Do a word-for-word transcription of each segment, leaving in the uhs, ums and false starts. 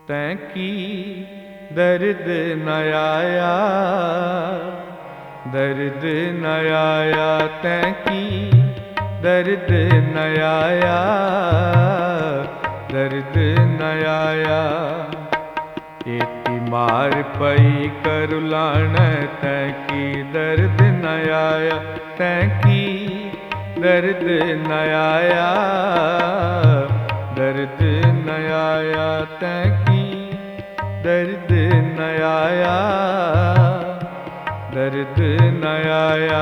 तैं की दर्द न आया, दर्द न आया तैं की दर्द न आया, दर्द न आया। एती मार पई करुलाण तैं की दर्द न आया, तैं की दर्द न आया, दर्द न आया तैं की दर्द न आया, दर्द न आया।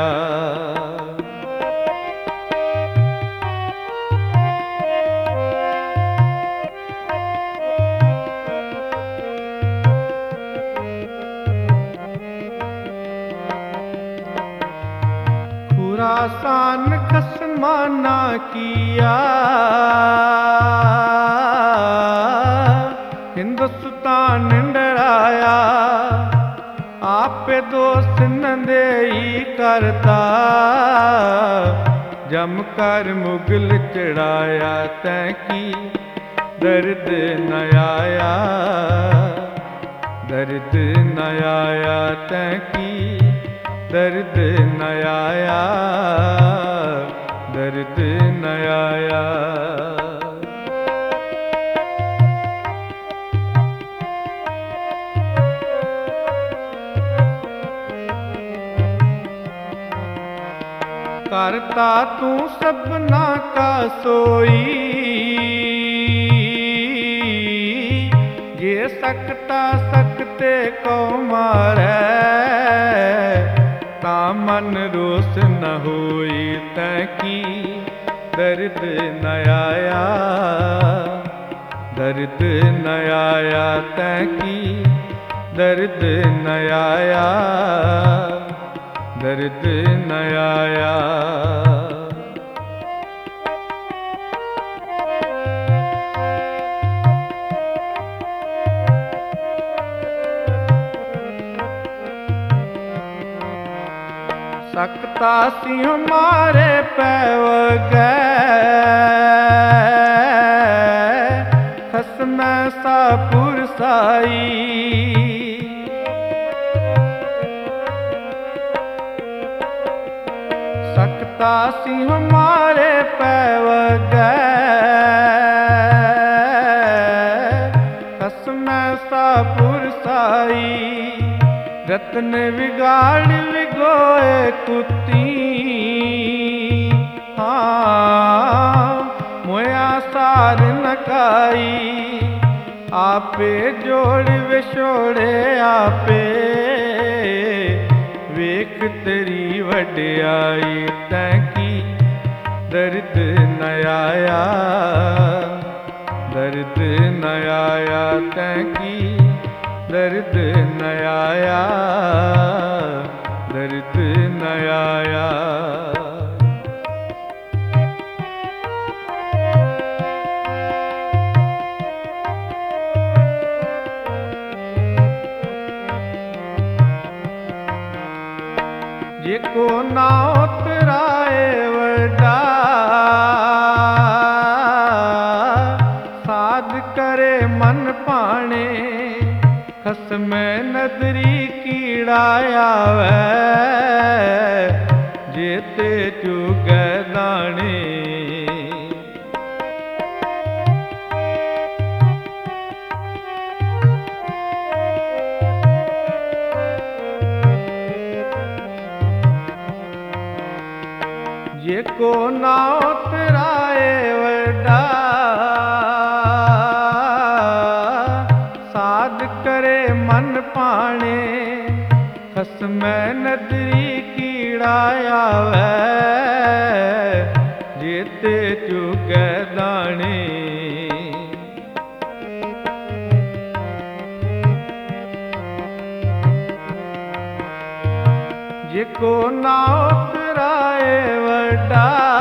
खुरासान खसमाना किया, हिंदुस्तान डराया, आपे दोस्त न देई करता, जम कर मुगल चढ़ाया। तैं की दर्द न आया, दर्द न आया तैं की दर्द न आया, दर्द न आया। करता तू सबना का सोई, ये सकता सकते को मारे, ता मन रोस न होई। तैं की दर्द न आया, दर्द न आया तैं की दर्द न आया, दर्द न आया। सकता सी हमारे पैव गए, खसम सा पुरसाई, सकता सी हमारे पैव गए, खसम सा पुरसाई। रतन बिगाड़ विगोए कुत्ती, हाँ मोया सार नकाई, आपे जोड़ विछोड़े आपे, वेख तेरी वड्याई। तैं की दर्द न आया, दर्द न आया तैं की दर्द न आया, दर्द न आया। जे को ना उतराए वड्डा, साध करे मन पाणे, खसम नदरी कीड़ाया वै, जेते चुग दाणे। जे को ना उतराए वड्डा, साध करे मन पाणे, खसम नदरी कीड़ाया वै, जेते चुग दाणे। जे को ना उतराए वड्डा,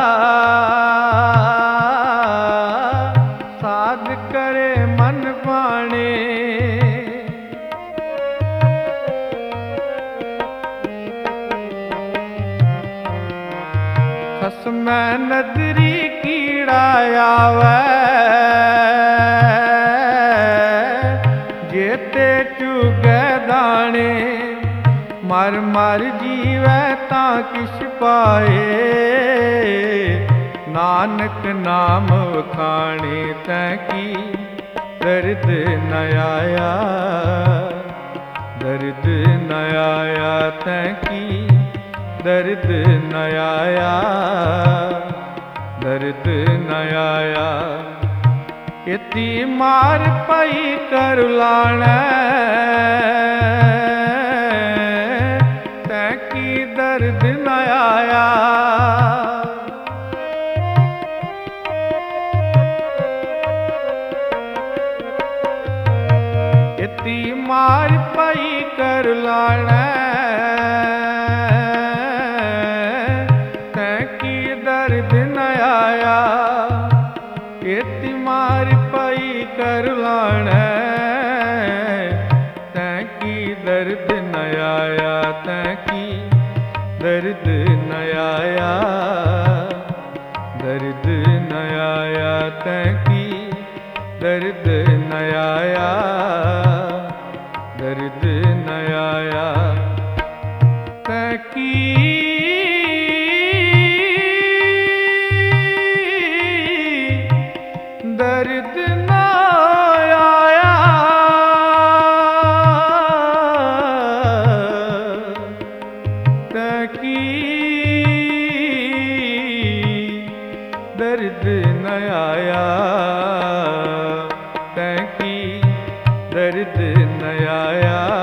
साध करे मन पाणे, खसम नदरी कीड़ाया वै, खेते चुगै दाने, मर मर जीवै तां किश पाए। नानक नाम वखाणे तैं की दर्द न आया, दर्द न आया तैं की दर्द न आया, दर्द न आया। इति मार पई करुलाणै, तैं की दर्द न आया। इति मार पई करुलाणै, तैं की दर्द न आया। इति मार पई करुलाणै, तैं की दर्द न आया, तैं की दर्द न आया, दर्द न आया तैं की दर्द न आया, दर्द न आया तैं की दर्द न आया, तैं की दर्द न आया, तैं की दर्द न आया।